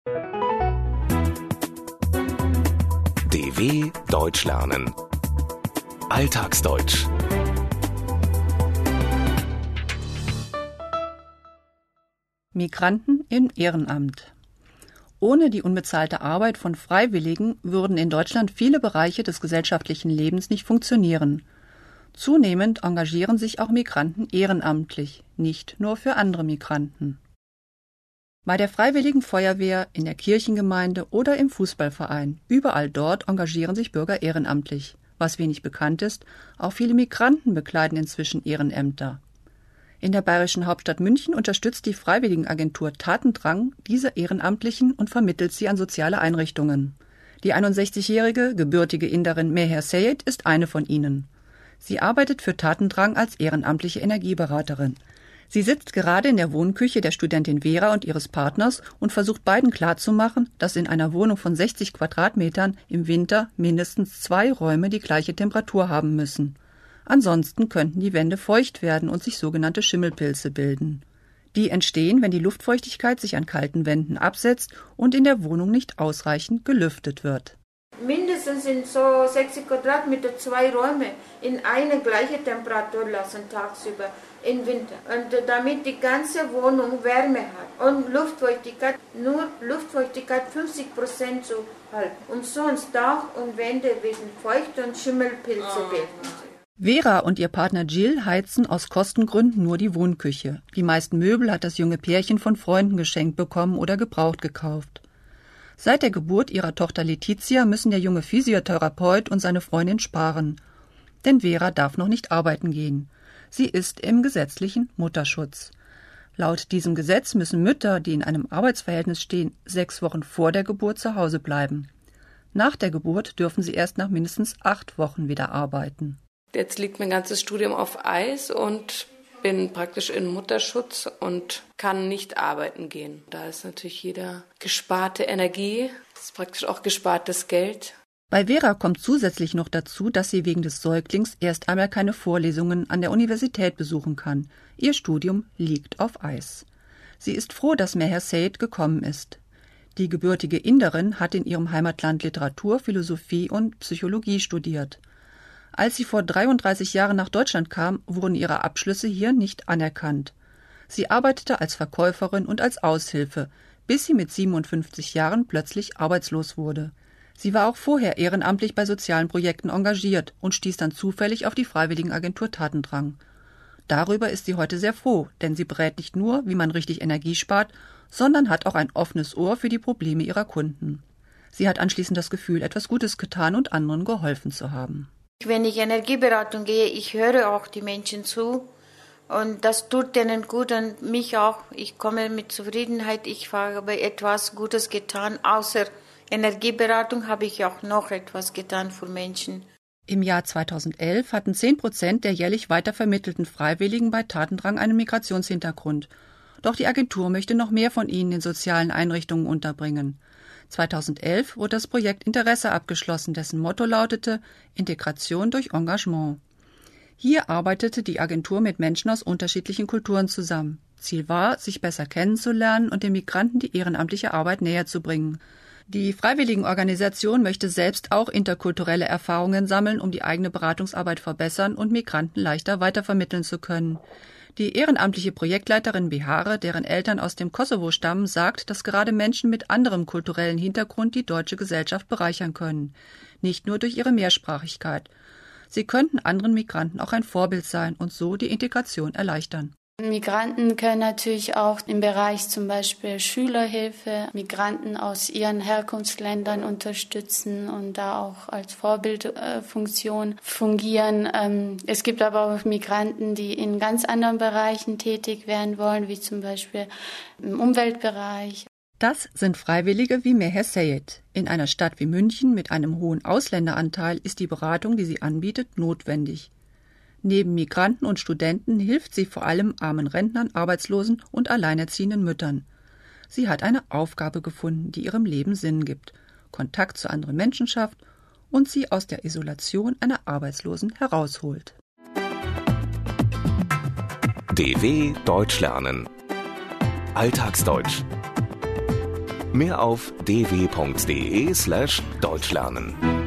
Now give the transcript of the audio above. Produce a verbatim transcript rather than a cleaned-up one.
D W Deutsch lernen. Alltagsdeutsch. Migranten im Ehrenamt. Ohne die unbezahlte Arbeit von Freiwilligen würden in Deutschland viele Bereiche des gesellschaftlichen Lebens nicht funktionieren. Zunehmend engagieren sich auch Migranten ehrenamtlich, nicht nur für andere Migranten. Bei der Freiwilligen Feuerwehr, in der Kirchengemeinde oder im Fußballverein, überall dort engagieren sich Bürger ehrenamtlich. Was wenig bekannt ist, auch viele Migranten bekleiden inzwischen Ehrenämter. In der bayerischen Hauptstadt München unterstützt die Freiwilligenagentur Tatendrang diese Ehrenamtlichen und vermittelt sie an soziale Einrichtungen. Die einundsechzigjährige, gebürtige Inderin Meher Seyed ist eine von ihnen. Sie arbeitet für Tatendrang als ehrenamtliche Energieberaterin. Sie sitzt gerade in der Wohnküche der Studentin Vera und ihres Partners und versucht beiden klarzumachen, dass in einer Wohnung von sechzig Quadratmetern im Winter mindestens zwei Räume die gleiche Temperatur haben müssen. Ansonsten könnten die Wände feucht werden und sich sogenannte Schimmelpilze bilden. Die entstehen, wenn die Luftfeuchtigkeit sich an kalten Wänden absetzt und in der Wohnung nicht ausreichend gelüftet wird. Mindestens in so sechzig Quadratmeter zwei Räume in eine gleiche Temperatur lassen tagsüber im Winter. Und damit die ganze Wohnung Wärme hat und Luftfeuchtigkeit, nur Luftfeuchtigkeit fünfzig Prozent zu halten. Und sonst Dach und Wände werden feucht und Schimmelpilze bilden. Vera und ihr Partner Jill heizen aus Kostengründen nur die Wohnküche. Die meisten Möbel hat das junge Pärchen von Freunden geschenkt bekommen oder gebraucht gekauft. Seit der Geburt ihrer Tochter Letizia müssen der junge Physiotherapeut und seine Freundin sparen. Denn Vera darf noch nicht arbeiten gehen. Sie ist im gesetzlichen Mutterschutz. Laut diesem Gesetz müssen Mütter, die in einem Arbeitsverhältnis stehen, sechs Wochen vor der Geburt zu Hause bleiben. Nach der Geburt dürfen sie erst nach mindestens acht Wochen wieder arbeiten. Jetzt liegt mein ganzes Studium auf Eis und bin praktisch in Mutterschutz und kann nicht arbeiten gehen. Da ist natürlich jeder gesparte Energie, das ist praktisch auch gespartes Geld. Bei Vera kommt zusätzlich noch dazu, dass sie wegen des Säuglings erst einmal keine Vorlesungen an der Universität besuchen kann. Ihr Studium liegt auf Eis. Sie ist froh, dass Meher Seyed gekommen ist. Die gebürtige Inderin hat in ihrem Heimatland Literatur, Philosophie und Psychologie studiert. Als sie vor dreiunddreißig Jahren nach Deutschland kam, wurden ihre Abschlüsse hier nicht anerkannt. Sie arbeitete als Verkäuferin und als Aushilfe, bis sie mit siebenundfünfzig Jahren plötzlich arbeitslos wurde. Sie war auch vorher ehrenamtlich bei sozialen Projekten engagiert und stieß dann zufällig auf die Freiwilligenagentur Tatendrang. Darüber ist sie heute sehr froh, denn sie berät nicht nur, wie man richtig Energie spart, sondern hat auch ein offenes Ohr für die Probleme ihrer Kunden. Sie hat anschließend das Gefühl, etwas Gutes getan und anderen geholfen zu haben. Wenn ich Energieberatung gehe, ich höre auch die Menschen zu und das tut denen gut und mich auch. Ich komme mit Zufriedenheit, ich habe etwas Gutes getan. Außer Energieberatung habe ich auch noch etwas getan für Menschen. Im Jahr zweitausendelf hatten zehn Prozent der jährlich weitervermittelten Freiwilligen bei Tatendrang einen Migrationshintergrund. Doch die Agentur möchte noch mehr von ihnen in sozialen Einrichtungen unterbringen. zweitausendelf wurde das Projekt Interesse abgeschlossen, dessen Motto lautete Integration durch Engagement. Hier arbeitete die Agentur mit Menschen aus unterschiedlichen Kulturen zusammen. Ziel war, sich besser kennenzulernen und den Migranten die ehrenamtliche Arbeit näher zu bringen. Die Freiwilligenorganisation möchte selbst auch interkulturelle Erfahrungen sammeln, um die eigene Beratungsarbeit verbessern und Migranten leichter weitervermitteln zu können. Die ehrenamtliche Projektleiterin Bihare, deren Eltern aus dem Kosovo stammen, sagt, dass gerade Menschen mit anderem kulturellen Hintergrund die deutsche Gesellschaft bereichern können. Nicht nur durch ihre Mehrsprachigkeit. Sie könnten anderen Migranten auch ein Vorbild sein und so die Integration erleichtern. Migranten können natürlich auch im Bereich zum Beispiel Schülerhilfe Migranten aus ihren Herkunftsländern unterstützen und da auch als Vorbildfunktion fungieren. Es gibt aber auch Migranten, die in ganz anderen Bereichen tätig werden wollen, wie zum Beispiel im Umweltbereich. Das sind Freiwillige wie Meher Seyed. In einer Stadt wie München mit einem hohen Ausländeranteil ist die Beratung, die sie anbietet, notwendig. Neben Migranten und Studenten hilft sie vor allem armen Rentnern, Arbeitslosen und alleinerziehenden Müttern. Sie hat eine Aufgabe gefunden, die ihrem Leben Sinn gibt, Kontakt zu anderen Menschen schafft und sie aus der Isolation einer Arbeitslosen herausholt. D W Deutsch lernen. Alltagsdeutsch. Mehr auf d w punkt d e slash deutsch lernen.